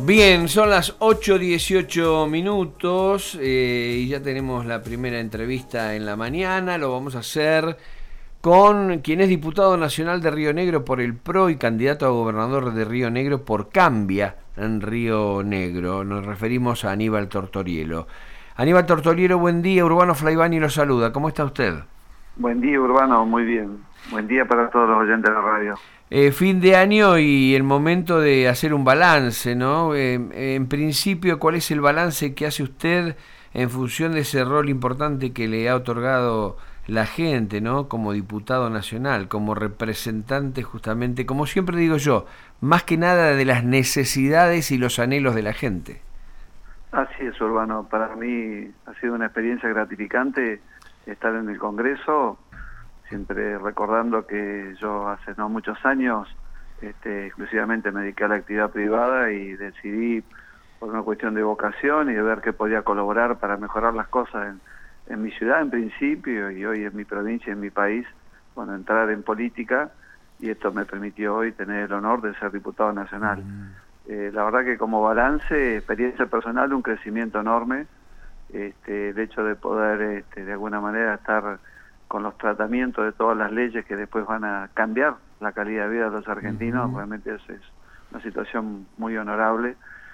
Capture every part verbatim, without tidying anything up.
Bien, son las ocho dieciocho minutos eh, y ya tenemos la primera entrevista en la mañana. Lo vamos a hacer con quien es diputado nacional de Río Negro por el P R O y candidato a gobernador de Río Negro por Cambia en Río Negro. Nos referimos a Aníbal Tortorielo. Aníbal Tortorielo, buen día. Urbano Flaivani lo saluda. ¿Cómo está usted? Buen día, Urbano. Muy bien. Buen día para todos los oyentes de la radio. Eh, fin de año y el momento de hacer un balance, ¿no? Eh, en principio, ¿cuál es el balance que hace usted en función de ese rol importante que le ha otorgado la gente, ¿no? Como diputado nacional, como representante justamente, como siempre digo yo, más que nada de las necesidades y los anhelos de la gente. Así es, Urbano. Para mí ha sido una experiencia gratificante estar en el Congreso, siempre recordando que yo hace no muchos años este, exclusivamente me dediqué a la actividad privada y decidí, por una cuestión de vocación y de ver qué podía colaborar para mejorar las cosas en, en mi ciudad en principio y hoy en mi provincia y en mi país, bueno, entrar en política, y esto me permitió hoy tener el honor de ser diputado nacional. Mm. Eh, la verdad que como balance, experiencia personal, un crecimiento enorme, este, el hecho de poder este, de alguna manera estar con los tratamientos de todas las leyes que después van a cambiar la calidad de vida de los argentinos, uh-huh. Realmente es, es una situación muy honorable.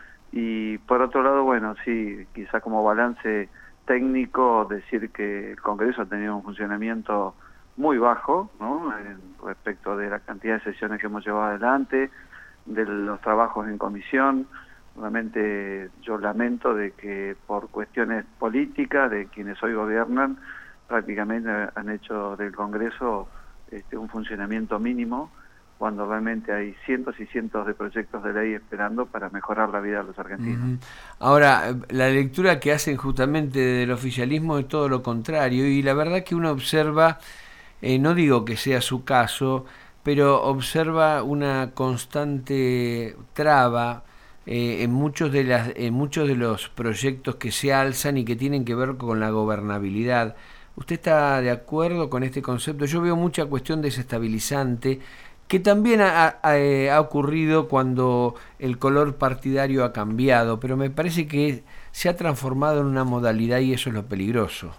Y por otro lado, bueno, sí, quizá como balance técnico, decir que el Congreso ha tenido un funcionamiento muy bajo, ¿no? En, respecto de la cantidad de sesiones que hemos llevado adelante, de los trabajos en comisión. Realmente yo lamento de que por cuestiones políticas de quienes hoy gobiernan, prácticamente han hecho del Congreso este, un funcionamiento mínimo, cuando realmente hay cientos y cientos de proyectos de ley esperando para mejorar la vida de los argentinos. Uh-huh. Ahora, la lectura que hacen justamente del oficialismo es todo lo contrario, y la verdad que uno observa, eh, no digo que sea su caso, pero observa una constante traba eh, en muchos de las en muchos de los proyectos que se alzan y que tienen que ver con la gobernabilidad. ¿Usted está de acuerdo con este concepto? Yo veo mucha cuestión desestabilizante, que también ha, ha, ha ocurrido cuando el color partidario ha cambiado, pero me parece que se ha transformado en una modalidad y eso es lo peligroso.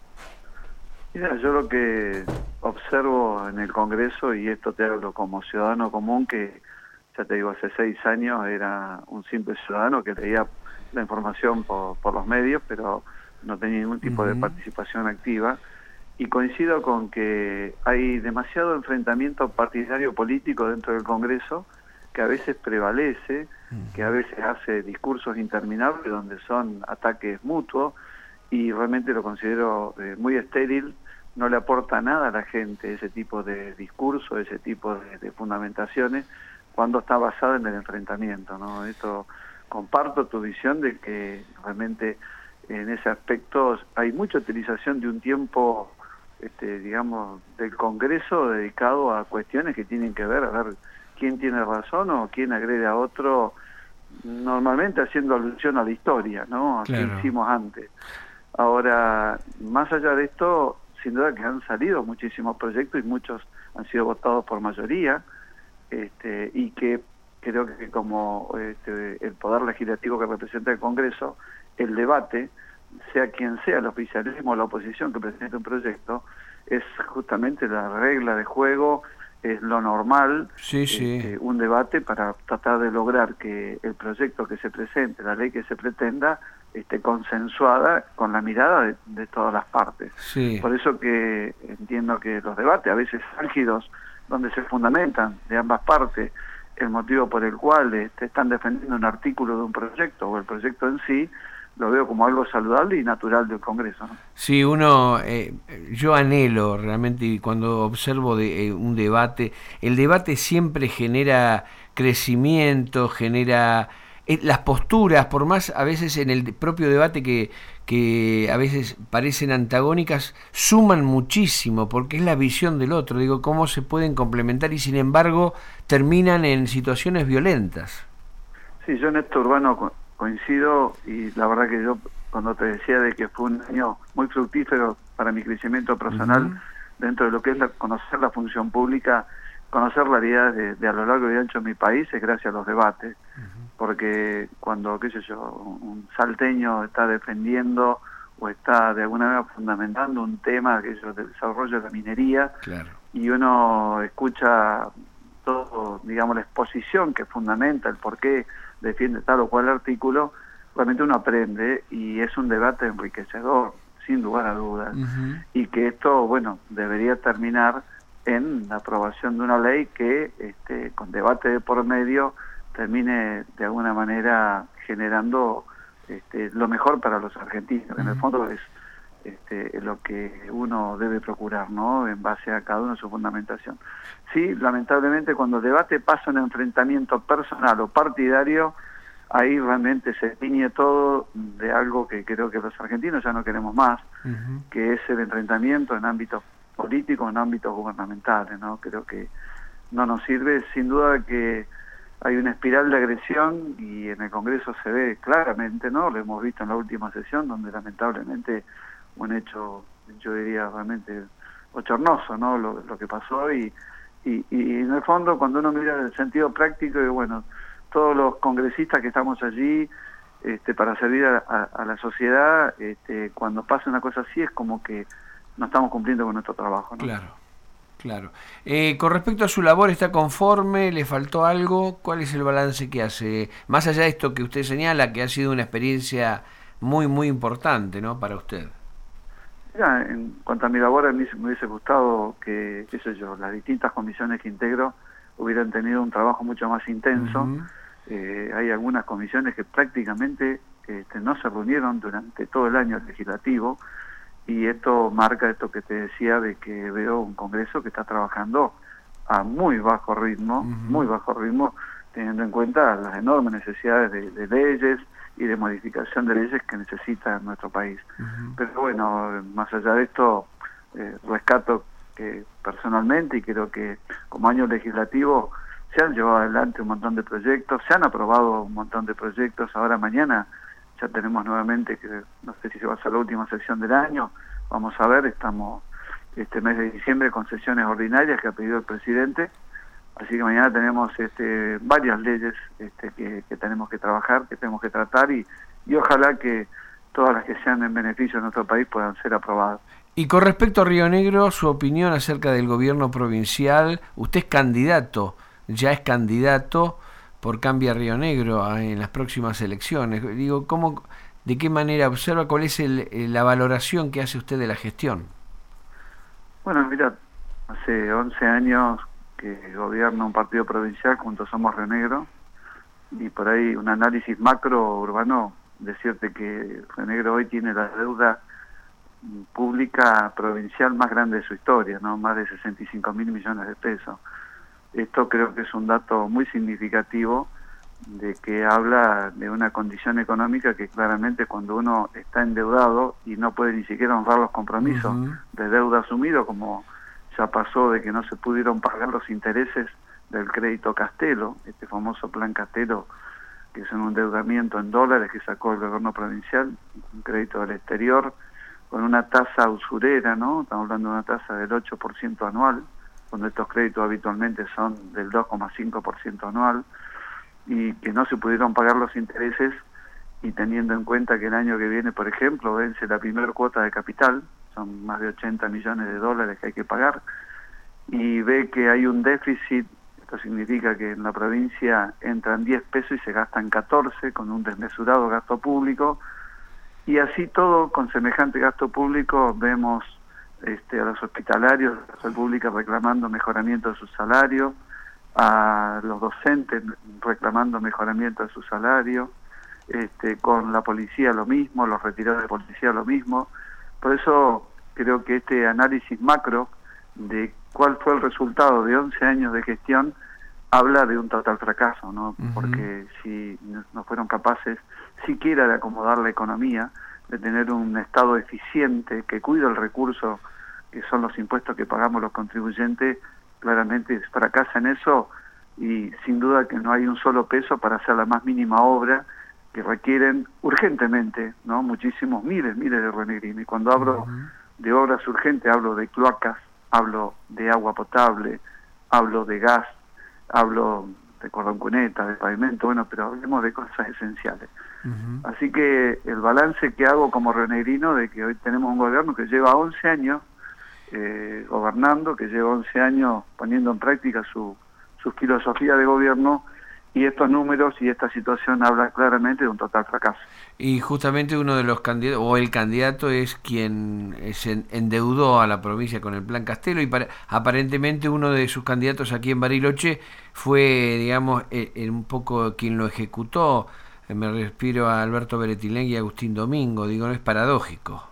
Mira, yo lo que observo en el Congreso, y esto te hablo como ciudadano común, que ya te digo, hace seis años era un simple ciudadano que leía la información por, por los medios, pero no tenía ningún tipo uh-huh. de participación activa, y coincido con que hay demasiado enfrentamiento partidario político dentro del Congreso, que a veces prevalece, uh-huh. que a veces hace discursos interminables donde son ataques mutuos, y realmente lo considero eh, muy estéril, no le aporta nada a la gente ese tipo de discurso, ese tipo de, de fundamentaciones, cuando está basado en el enfrentamiento, ¿no? Esto, comparto tu visión de que realmente en ese aspecto hay mucha utilización de un tiempo, este, digamos, del Congreso dedicado a cuestiones que tienen que ver, a ver quién tiene razón o quién agrede a otro, normalmente haciendo alusión a la historia, ¿no? A claro. qué hicimos antes. Ahora, más allá de esto, sin duda que han salido muchísimos proyectos y muchos han sido votados por mayoría, este, y que creo que como este, el poder legislativo que representa el Congreso, el debate, sea quien sea, el oficialismo o la oposición que presente un proyecto, es justamente la regla de juego, es lo normal, sí, sí. Este, un debate para tratar de lograr que el proyecto que se presente, la ley que se pretenda, esté consensuada con la mirada de, de todas las partes. Sí. Por eso que entiendo que los debates, a veces álgidos, donde se fundamentan de ambas partes el motivo por el cual este, están defendiendo un artículo de un proyecto o el proyecto en sí, lo veo como algo saludable y natural del Congreso, ¿no? Sí, uno, eh, yo anhelo realmente cuando observo de, eh, un debate, el debate siempre genera crecimiento, genera eh, las posturas, por más a veces en el propio debate que, que a veces parecen antagónicas, suman muchísimo porque es la visión del otro, digo, cómo se pueden complementar y sin embargo terminan en situaciones violentas. Sí, yo en esto, Urbano, coincido, y la verdad que yo cuando te decía de que fue un año muy fructífero para mi crecimiento personal uh-huh. dentro de lo que es la, conocer la función pública, conocer la realidad de, de a lo largo y ancho de mi país, es gracias a los debates. Uh-huh. porque cuando, qué sé yo, un salteño está defendiendo o está de alguna manera fundamentando un tema, que es el desarrollo de la minería, claro. y uno escucha todo, digamos, la exposición que fundamenta el por qué defiende tal o cual artículo, realmente uno aprende y es un debate enriquecedor, sin lugar a dudas, Uh-huh. y que esto, bueno, debería terminar en la aprobación de una ley que, este, con debate de por medio, termine de alguna manera generando este, lo mejor para los argentinos, que en el fondo es este, lo que uno debe procurar, ¿no?, en base a cada uno de su fundamentación. Sí, lamentablemente cuando el debate pasa en enfrentamiento personal o partidario, ahí realmente se tiñe todo de algo que creo que los argentinos ya no queremos más, uh-huh. que es el enfrentamiento en ámbitos políticos, en ámbitos gubernamentales, ¿no? Creo que no nos sirve, sin duda que hay una espiral de agresión y en el Congreso se ve claramente, ¿no? Lo hemos visto en la última sesión, donde lamentablemente un hecho, yo diría realmente bochornoso, ¿no? Lo, lo que pasó y, y, y en el fondo cuando uno mira el sentido práctico, y bueno, todos los congresistas que estamos allí este, para servir a, a, a la sociedad, este, cuando pasa una cosa así es como que no estamos cumpliendo con nuestro trabajo, ¿no? Claro, claro. Eh, con respecto a su labor, ¿está conforme? ¿Le faltó algo? ¿Cuál es el balance que hace? Más allá de esto que usted señala, que ha sido una experiencia muy, muy importante, ¿no?, para usted. Mira, en cuanto a mi labor, a mí me hubiese gustado que, qué sé yo, las distintas comisiones que integro hubieran tenido un trabajo mucho más intenso. Uh-huh. Eh, hay algunas comisiones que prácticamente este, no se reunieron durante todo el año legislativo, y esto marca esto que te decía de que veo un Congreso que está trabajando a muy bajo ritmo, uh-huh. muy bajo ritmo, teniendo en cuenta las enormes necesidades de, de leyes y de modificación de leyes que necesita nuestro país. Uh-huh. Pero bueno, más allá de esto, eh, rescato que personalmente, y creo que como año legislativo se han llevado adelante un montón de proyectos, se han aprobado un montón de proyectos. Ahora mañana ya tenemos nuevamente, que no sé si se va a hacer la última sesión del año, vamos a ver, estamos este mes de diciembre con sesiones ordinarias que ha pedido el presidente, así que mañana tenemos este, varias leyes este, que, que tenemos que trabajar, que tenemos que tratar, y, y ojalá que todas las que sean en beneficio de nuestro país puedan ser aprobadas. Y con respecto a Río Negro, su opinión acerca del gobierno provincial. Usted es candidato, ya es candidato por Cambia Río Negro en las próximas elecciones. Digo, ¿cómo, de qué manera observa, cuál es el, la valoración que hace usted de la gestión? Bueno, mira, hace once años que gobierna un partido provincial, juntos somos Río Negro, y por ahí un análisis macro urbano, decirte que Río Negro hoy tiene la deuda pública provincial más grande de su historia, ¿no? Más de sesenta y cinco mil millones de pesos. Esto creo que es un dato muy significativo de que habla de una condición económica que claramente cuando uno está endeudado y no puede ni siquiera honrar los compromisos uh-huh. de deuda asumido, como ya pasó de que no se pudieron pagar los intereses del crédito Castelo, este famoso plan Castelo, que es un endeudamiento en dólares que sacó el gobierno provincial, un crédito del exterior, con una tasa usurera, ¿no? Estamos hablando de una tasa del ocho por ciento anual, cuando estos créditos habitualmente son del dos coma cinco por ciento anual, y que no se pudieron pagar los intereses, y teniendo en cuenta que el año que viene, por ejemplo, vence la primera cuota de capital, son más de ochenta millones de dólares que hay que pagar, y ve que hay un déficit. Esto significa que en la provincia entran diez pesos y se gastan catorce, con un desmesurado gasto público, y así todo, con semejante gasto público, vemos este, a los hospitalarios de la salud pública reclamando mejoramiento de su salario, a los docentes reclamando mejoramiento de su salario, este, con la policía lo mismo, los retirados de policía lo mismo. Por eso creo que este análisis macro de cuál fue el resultado de once años de gestión habla de un total fracaso, ¿no? Uh-huh. Porque si no fueron capaces siquiera de acomodar la economía, de tener un Estado eficiente que cuida el recurso que son los impuestos que pagamos los contribuyentes, claramente fracasa en eso, y sin duda que no hay un solo peso para hacer la más mínima obra que requieren urgentemente, ¿no? Muchísimos, miles, miles de renegrinos. Y cuando hablo uh-huh. de obras urgentes, hablo de cloacas, hablo de agua potable, hablo de gas, hablo de cordón cuneta, de pavimento, bueno, pero hablemos de cosas esenciales. Uh-huh. Así que el balance que hago como rionegrino de que hoy tenemos un gobierno que lleva once años eh, gobernando, que lleva once años poniendo en práctica su, su filosofía de gobierno, y estos números y esta situación hablan claramente de un total fracaso. Y justamente uno de los candidatos, o el candidato, es quien se endeudó a la provincia con el Plan Castelo, y para, aparentemente uno de sus candidatos aquí en Bariloche fue, digamos, eh, eh, un poco quien lo ejecutó. Eh, me refiero a Alberto Beretilengui y Agustín Domingo. Digo, no es paradójico.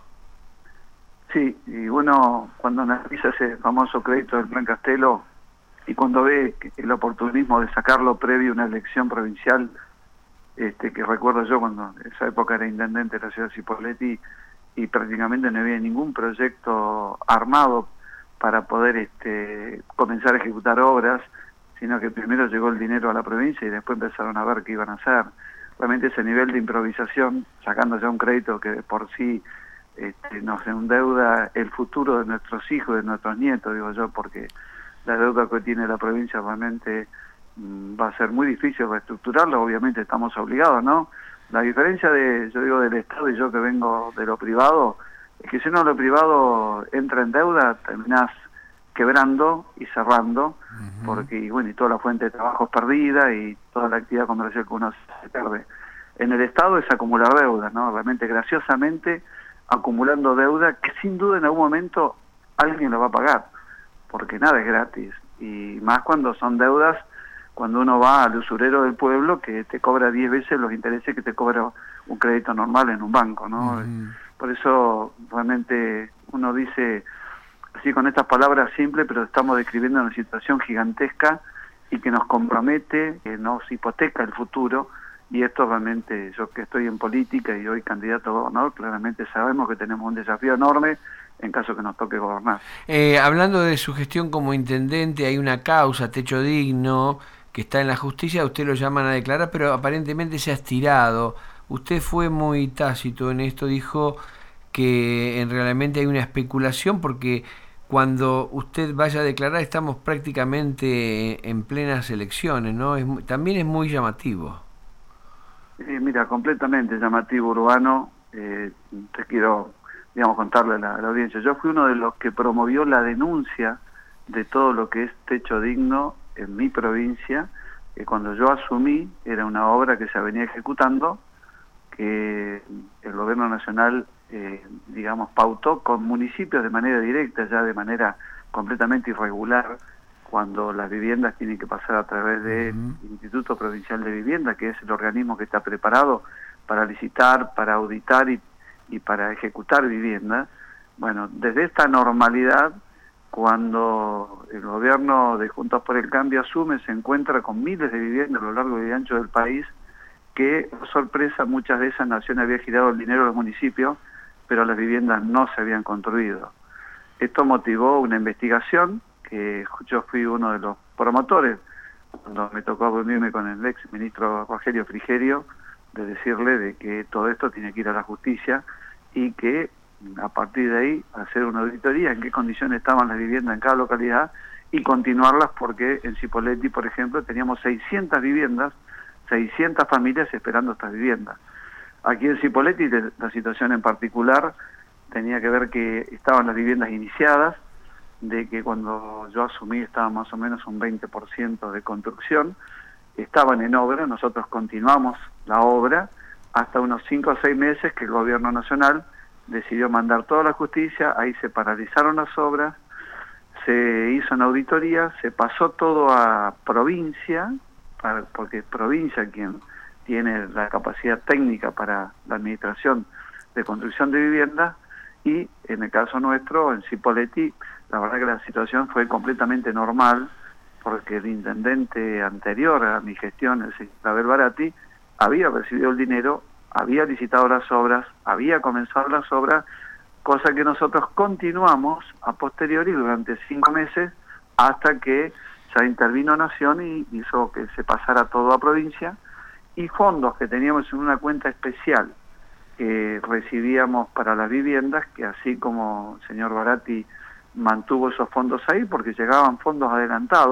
Sí, y bueno, cuando analiza ese famoso crédito del Plan Castelo, y cuando ve el oportunismo de sacarlo previo a una elección provincial, este que recuerdo yo cuando en esa época era intendente de la ciudad de Cipolletti, y prácticamente no había ningún proyecto armado para poder este comenzar a ejecutar obras, sino que primero llegó el dinero a la provincia y después empezaron a ver qué iban a hacer. Realmente ese nivel de improvisación, sacando ya un crédito que de por sí este, nos endeuda el futuro de nuestros hijos, de nuestros nietos, digo yo, porque la deuda que tiene la provincia realmente mmm, va a ser muy difícil reestructurarla, obviamente estamos obligados, ¿no? La diferencia de, yo digo, del Estado y yo que vengo de lo privado, es que si uno de lo privado entra en deuda, terminás quebrando y cerrando, uh-huh. porque, y bueno, y toda la fuente de trabajo es perdida y toda la actividad comercial que uno se pierde. En el Estado es acumular deuda, ¿no? Realmente, graciosamente, acumulando deuda que sin duda en algún momento alguien lo va a pagar, porque nada es gratis, y más cuando son deudas, cuando uno va al usurero del pueblo que te cobra diez veces los intereses que te cobra un crédito normal en un banco, ¿no? Uh-huh. Por eso realmente uno dice, así con estas palabras simples, pero estamos describiendo una situación gigantesca y que nos compromete, que nos hipoteca el futuro, y esto realmente, yo que estoy en política y hoy candidato a gobernador, claramente sabemos que tenemos un desafío enorme en caso que nos toque gobernar. Eh, hablando de su gestión como intendente, hay una causa, Techo Digno, que está en la justicia, usted lo llaman a declarar, pero aparentemente se ha estirado. Usted fue muy tácito en esto, dijo que en realmente hay una especulación porque cuando usted vaya a declarar estamos prácticamente en plenas elecciones, ¿no? Es, también es muy llamativo. Eh, mira, completamente llamativo, Urbano. Eh, te quiero, digamos, contarle a la, a la audiencia. Yo fui uno de los que promovió la denuncia de todo lo que es Techo Digno en mi provincia, que cuando yo asumí era una obra que se venía ejecutando, que el gobierno nacional, eh, digamos, pautó con municipios de manera directa, ya de manera completamente irregular, cuando las viviendas tienen que pasar a través del uh-huh. Instituto Provincial de Vivienda, que es el organismo que está preparado para licitar, para auditar y, y para ejecutar viviendas. Bueno, desde esta normalidad, cuando el gobierno de Juntos por el Cambio asume, se encuentra con miles de viviendas a lo largo y ancho del país, que, por sorpresa, muchas de esas naciones había girado el dinero a los municipios, pero las viviendas no se habían construido. Esto motivó una investigación, que yo fui uno de los promotores, cuando me tocó reunirme con el ex ministro Rogelio Frigerio, de decirle de que todo esto tiene que ir a la justicia y que a partir de ahí hacer una auditoría en qué condiciones estaban las viviendas en cada localidad y continuarlas, porque en Cipolletti, por ejemplo, teníamos seiscientas viviendas, seiscientas familias esperando estas viviendas. Aquí en Cipolletti la situación en particular tenía que ver que estaban las viviendas iniciadas, de que cuando yo asumí estaba más o menos un veinte por ciento de construcción, estaban en obra, nosotros continuamos la obra hasta unos cinco o seis meses que el gobierno nacional decidió mandar toda la justicia, ahí se paralizaron las obras, se hizo una auditoría, se pasó todo a provincia, para, porque es provincia quien tiene la capacidad técnica para la administración de construcción de viviendas, y en el caso nuestro, en Cipolletti, la verdad que la situación fue completamente normal, porque el intendente anterior a mi gestión, el señor Abel Barati, había recibido el dinero, había licitado las obras, había comenzado las obras, cosa que nosotros continuamos a posteriori durante cinco meses, hasta que ya intervino Nación y hizo que se pasara todo a provincia, y fondos que teníamos en una cuenta especial que recibíamos para las viviendas, que así como el señor Barati mantuvo esos fondos ahí, porque llegaban fondos adelantados,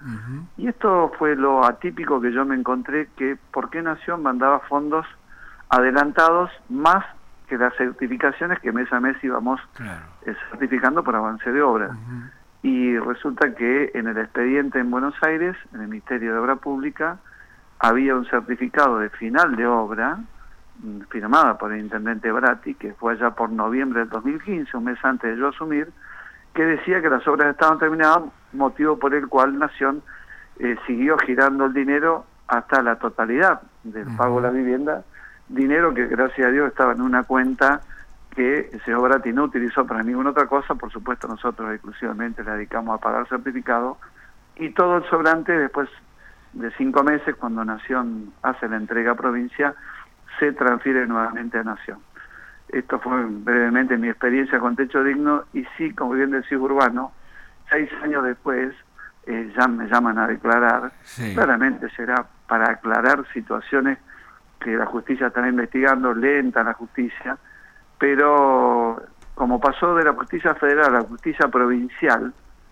Uh-huh. Y esto fue lo atípico que yo me encontré, que ¿por qué Nación mandaba fondos adelantados más que las certificaciones que mes a mes íbamos claro. eh, certificando por avance de obra? Uh-huh. Y resulta que en el expediente en Buenos Aires, en el Ministerio de Obra Pública, había un certificado de final de obra firmada por el intendente Bratti, que fue allá por noviembre del dos mil quince, un mes antes de yo asumir, que decía que las obras estaban terminadas, motivo por el cual Nación eh, siguió girando el dinero hasta la totalidad del uh-huh. pago de la vivienda, dinero que gracias a Dios estaba en una cuenta que el señor Bratti no utilizó para ninguna otra cosa. Por supuesto nosotros exclusivamente le dedicamos a pagar certificado, y todo el sobrante después de cinco meses, cuando Nación hace la entrega a provincia, se transfiere nuevamente a Nación. Esto fue brevemente mi experiencia con Techo Digno, y sí, como bien decía Urbano, seis años después eh, ya me llaman a declarar. Sí. Claramente será para aclarar situaciones que la justicia está investigando, lenta la justicia, pero como pasó de la justicia federal a la justicia provincial,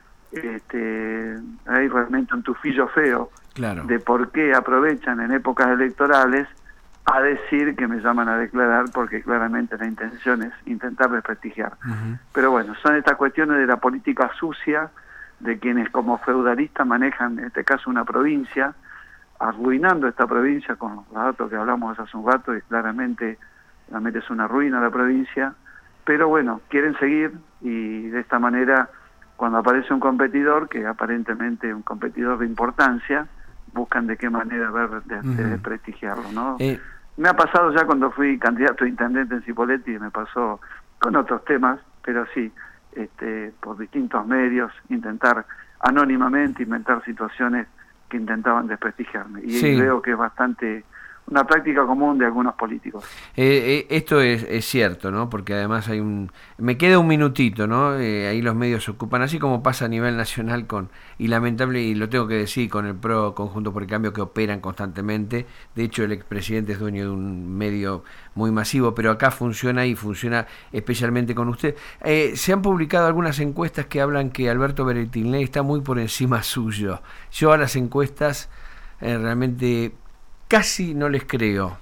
este, hay realmente un tufillo feo claro. de por qué aprovechan en épocas electorales a decir que me llaman a declarar, porque claramente la intención es intentar desprestigiar. Uh-huh. Pero bueno, son estas cuestiones de la política sucia, de quienes como feudalistas manejan, en este caso, una provincia, arruinando esta provincia con los datos que hablamos hace un rato, y claramente, realmente es una ruina la provincia, pero bueno, quieren seguir, y de esta manera, cuando aparece un competidor, que aparentemente un competidor de importancia, buscan de qué manera ver de, uh-huh. de desprestigiarlo, ¿no? Eh. Me ha pasado ya cuando fui candidato a intendente en Cipolletti, me pasó con otros temas, pero sí, este, por distintos medios, intentar anónimamente inventar situaciones que intentaban desprestigiarme. Y sí. veo que es bastante una práctica común de algunos políticos. Eh, eh, esto es, es cierto, ¿no? Porque además hay un... Me queda un minutito, ¿no? Eh, ahí los medios se ocupan, así como pasa a nivel nacional con... Y lamentable, y lo tengo que decir, con el PRO, Conjunto por el Cambio, que operan constantemente. De hecho, el expresidente es dueño de un medio muy masivo, pero acá funciona, y funciona especialmente con usted. Eh, se han publicado algunas encuestas que hablan que Alberto Beretilnei está muy por encima suyo. Yo a las encuestas eh, realmente... casi no les creo.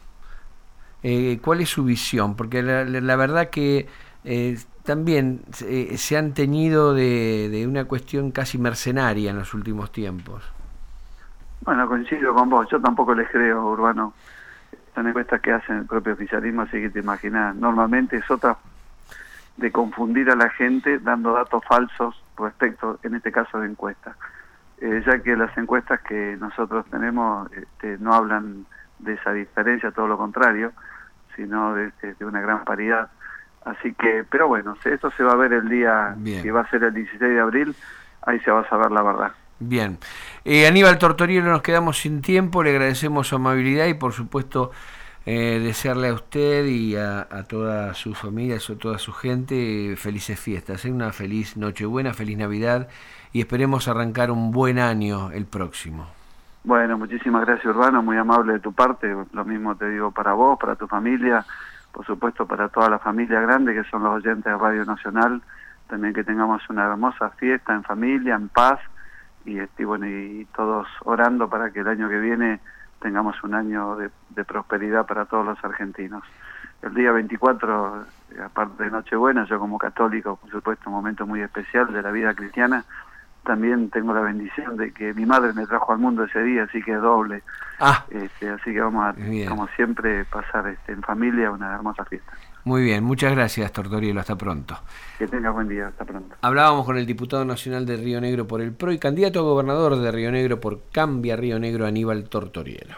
Eh, ¿Cuál es su visión? Porque la, la verdad que eh, también eh, se han teñido de, de una cuestión casi mercenaria en los últimos tiempos. Bueno, coincido con vos. Yo tampoco les creo, Urbano. Son encuestas que hacen el propio oficialismo, así que te imaginas. Normalmente es otra de confundir a la gente dando datos falsos respecto, en este caso, de encuestas. Eh, ya que las encuestas que nosotros tenemos este, no hablan de esa diferencia, todo lo contrario, sino de, de, de una gran paridad. Así que, pero bueno, esto se va a ver el día Bien. que va a ser el dieciséis de abril, ahí se va a saber la verdad. Bien. Eh, Aníbal Tortorielo, nos quedamos sin tiempo, le agradecemos su amabilidad y por supuesto eh, desearle a usted y a, a toda su familia, a toda su gente, eh, felices fiestas, ¿eh? Una feliz Nochebuena, feliz Navidad, y esperemos arrancar un buen año el próximo. Bueno, muchísimas gracias, Urbano, muy amable de tu parte. Lo mismo te digo para vos, para tu familia, por supuesto para toda la familia grande que son los oyentes de Radio Nacional. También que tengamos una hermosa fiesta en familia, en paz, y, este, bueno, y todos orando para que el año que viene tengamos un año de, de prosperidad para todos los argentinos. El día veinticuatro, aparte de Nochebuena, yo como católico, por supuesto, un momento muy especial de la vida cristiana, también tengo la bendición de que mi madre me trajo al mundo ese día, así que es doble. Ah, este, así que vamos a, bien. como siempre, pasar este, en familia una hermosa fiesta. Muy bien, muchas gracias, Tortorielo, hasta pronto. Que tengas buen día, hasta pronto. Hablábamos con el diputado nacional de Río Negro por el PRO y candidato a gobernador de Río Negro por Cambia Río Negro, Aníbal Tortorielo.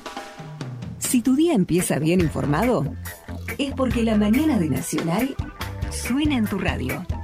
Si tu día empieza bien informado, es porque la mañana de Nacional suena en tu radio.